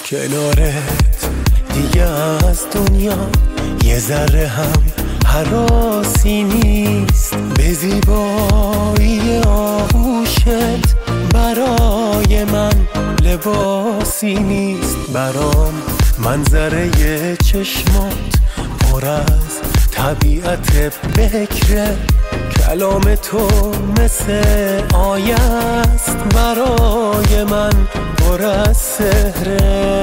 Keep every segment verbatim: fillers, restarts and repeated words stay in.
کنارت دیگه از دنیا یه ذره هم هراسی نیست. به زیبایی آغوشت برای من لباسی نیست. برام منظره چشمات پر از طبیعت بکره. کلام تو مثل آیه است برای من پر از سحره.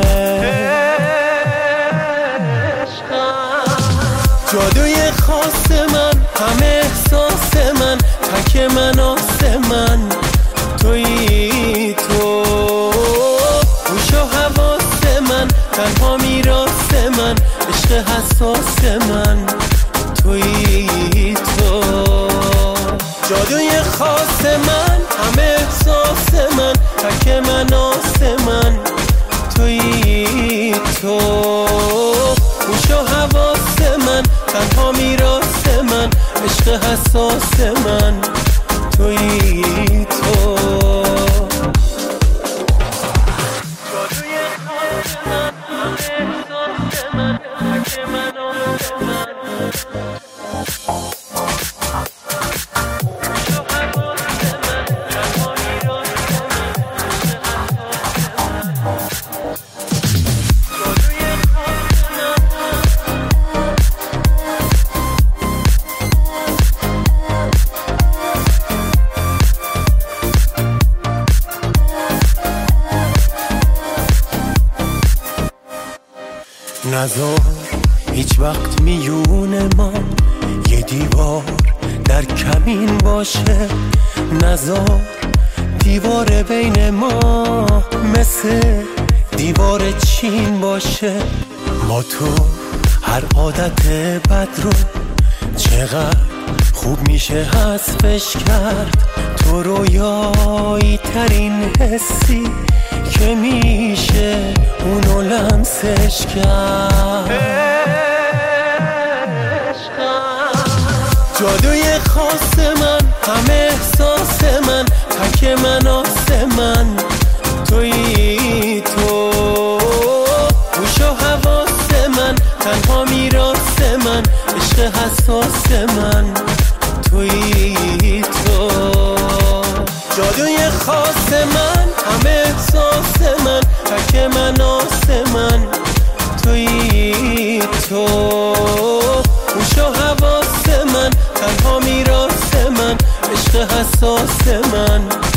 جادوی خاص من، همه احساس من، تک من آسمن تویی تو. گوش و حواس من، تنها میراث من، عشق حساس من تویی تو. جادوی خاص من، همه احساس من، تک من آسمن تویی تو. گوش و حواس من، تنها میراث من، عشق حساس من تویی تو. جادوی خاص من، همه احساس من، تک من آسمن. نذار هیچ وقت میون ما یه دیوار در کمین باشه. نذار دیوار بین ما مثل دیوار چین باشه. با تو هر عادت بد رو چقدر خوب میشه حذفش کرد. تو رویایی ترین حسی که میشه اونو لمسش کرد. جادوی خاص من، همه احساس من، تک من آسمن تویی تو. گوش و حواس من، تنها میراث من، عشق حساس من تویی تو. جادوی خاص من، همه احساس من، تک من آسمن تویی تو. گوش و حواس من، تنها میراث من، عشق حساس من